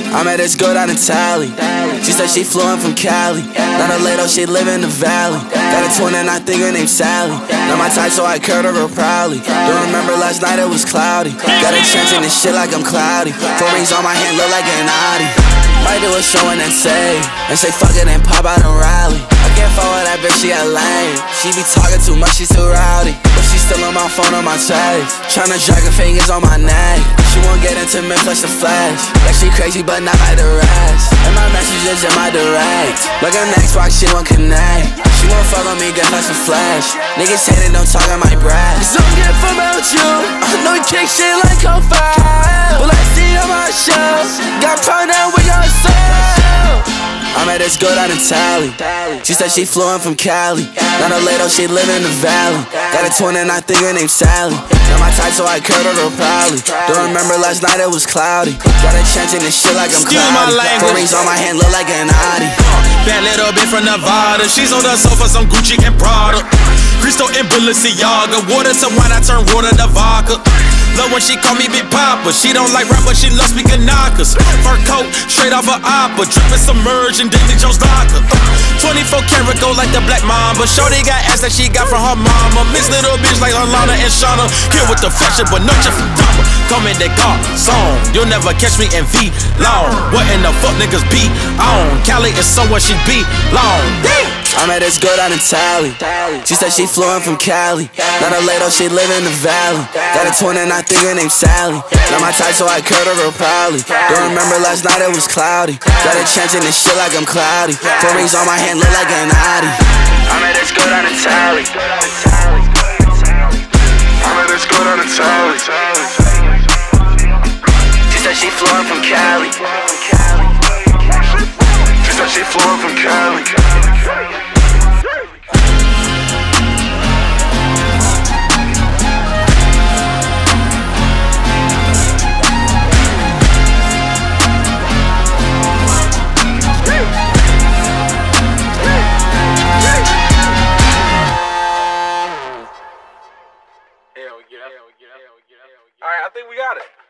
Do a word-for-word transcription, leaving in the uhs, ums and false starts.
I met this girl down in Tally. She said she flew in from Cali. Not a lady, she live in the valley. Got a twin and I think her name's Sally. Not my type, so I curved her real proudly. Don't remember last night, it was cloudy. Got a chance in this shit like I'm cloudy. Four rings on my hand, look like an Audi. Might do a show and then say, and say fuck it and pop out and rally. I can't fuck with that bitch, she a lame. She be talking too much, she too rowdy. But she still on my phone on my text, tryna drag her fingers on my neck. She won't get into me, flash the flash. Like she crazy, but not like the rest. And my messages in my direct, like an Xbox, she won't connect. She won't fuck on me, get flash the flash. Niggas hating, don't talk on my breath. Cause don't give a about you. I know you kick shit like on fire, but I see on my show, got found out with yourself. I met this girl down in Tally. She said she flew in from Cali. Not a lady, she live in the valley. Got a twin and I think her name's Sally. Not my type, so I curved her real proudly. Don't remember last night, it was cloudy. Got a chance in this shit like I'm cloudy. Four rings on my hand, look like an Audi. Bad little bitch from Nevada. She's on the sofa, some Gucci and Prada. Cristo and Balenciaga. Water to wine, I turn water to vodka. Love when she call me Big Papa. She don't like rap, but she loves speaking knockers. Fur coat, straight off her opera. Drippin' submerged in Davy Jones locker. twenty-four karat gold like the Black Mamba. Shorty got ass that she got from her mama. Mixed little bitch like Alana and Shauna. Kill with the fashion, but no chef from Dama. Come in the car, song. You'll never catch me in V long. What in the fuck niggas be on? Cali is somewhere she be long. I met this girl down in Tally. She said she flew in from Cali. Not a lady, she live in the valley. Got a twin and I think her name's Sally. Not my type, so I curved her real proudly. Don't remember last night, it was cloudy. Got a chance in this shit like I'm cloudy. Four rings on my hand, look like an Audi. I met this girl down in Tally. I met this girl down in Tally. She said she flew in from Cali. She said she flew in from Cali. Alright, I think we got it.